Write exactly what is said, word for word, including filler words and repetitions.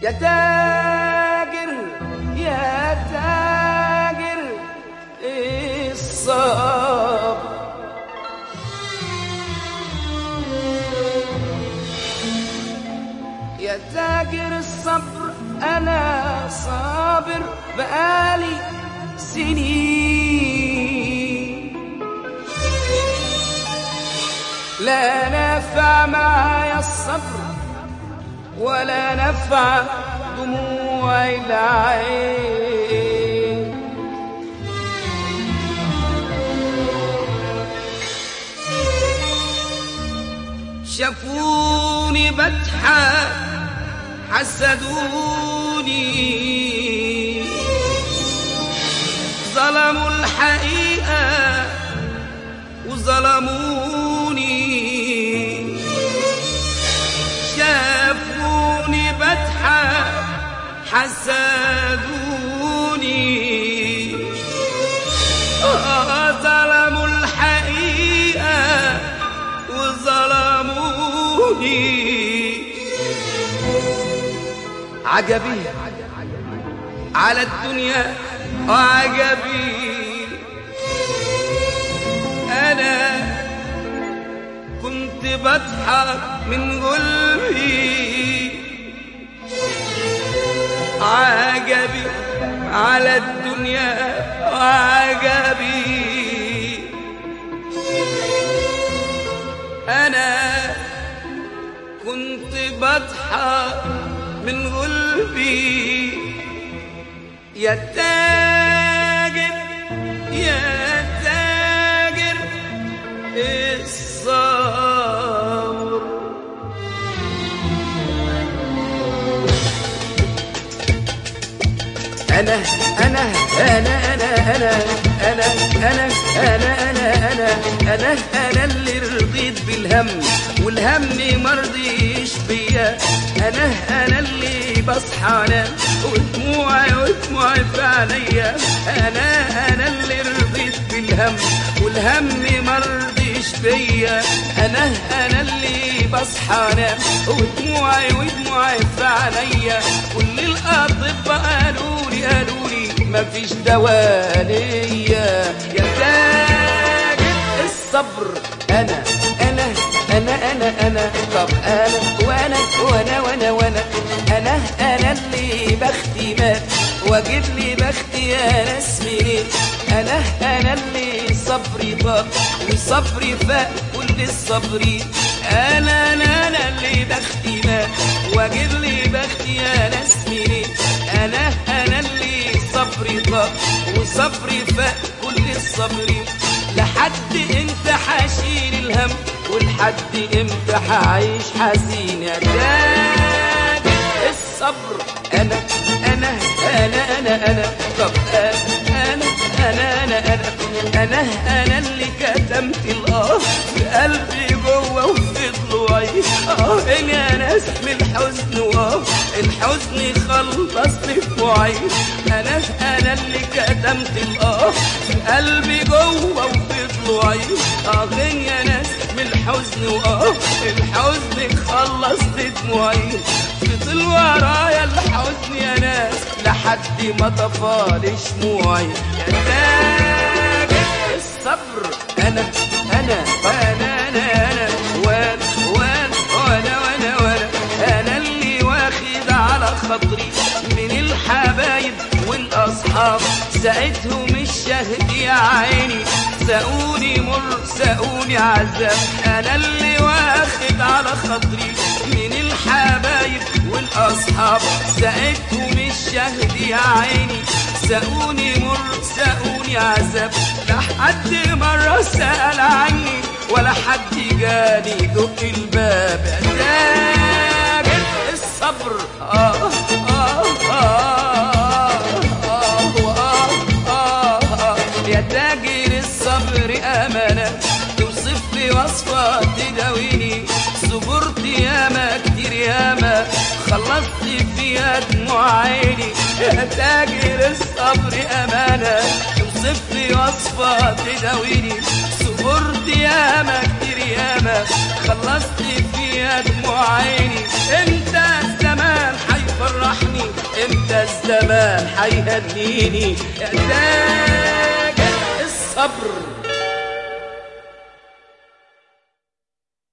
يا تاجر يا تاجر الصبر، يا تاجر الصبر أنا صابر بقالي سنين، لا نفع معايا الصبر ولا نفع دموع العين. شافوني بضحك حسدوني، ظلموا الحقيقة وظلموني، شافوني بضحك حسدوني، آه ظلموا الحقيقة وظلموني. عجبي على الدنيا وعجبي أنا كنت بضحك من قلبي، عجبي على الدنيا وعجبي أنا كنت بضحك من قلبي. يا تاجر يا تاجر الصبر، أنا أنا أنا أنا أنا أنا أنا أنا أنا أنا أنا أنا اللي رضيت بالهم والهم مرضيش بيا، أنا أنا اللي بصحى أنام ودموعي ودموعي في عينيا، أنا أنا اللي رضيت بالهم والهم مرضيش بيا، أنا أنا اللي بصحى أنام ودموعي ودموعي في عينيا. كل الأطباء قالوا لي قالوا لي مفيش دواء ليا. يا تاجر الصبر أنا أنا أنا أنا أنا طب أنا وأنا وأنا وأنا وأنا أنا أنا اللي بختي مات وأجيب لي بختي يا ناس منين، أنا أنا اللي صبري طاب وصبري فاق كل الصبرين، أنا أنا أنا اللي بختي مات وأجيب لي بختي يا ناس منين، أنا أنا اللي صبري طاب وصبري فاق كل الصبرين. لحد امتى حاشيل الهم ولحد امتى حعيش حزين؟ يا تاجر الصبر أنا أنا أنا أنا أنا طب أنا أنا أنا أنا أنا أنا اللي كتمت الآه في قلبي جوه وفي ضلوعي، آه يا ناس من الحزن وآه الحزن خلصني في وعي، أنا أنا اللي كتمت الآه في قلبي جوه وفي ضلوعي، آه يا ناس من الحزن وآه الحزن خلصني دموعي. فضل ورايا الحزن يا ناس لحد ما طفالي شموعي. يا تاجر الصبر أنا أنا وأنا أنا أنا وأنا وأنا وأنا وأنا وأنا أنا اللي واخد على خاطري من الحبايب والأصحاب، ساعتهم الشهد يا عيني ساقوني مر ساقوني عذاب، أنا اللي واخد على خاطري من الحبايب والأصحاب، ساعتهم الشهد يا عيني ساقوني مر ساقوني عذاب، لا حد مرة سأل عني ولا حد جاني دق الباب. يا تاجر الصبر آه آه آه آه آه آه آه يا تاجر الصبر أمانة توصف لي وصفة تداويني، صبرت ياما كتير ياما خلصت فيها دموع عيني. يا تاجر الصبر أمانة توصف لي وصفة تداويني، صبرت ياما كتير ياما خلصت فيها دموع عيني. انت الزمان حيفرح هيهنيني، احتاج الصبر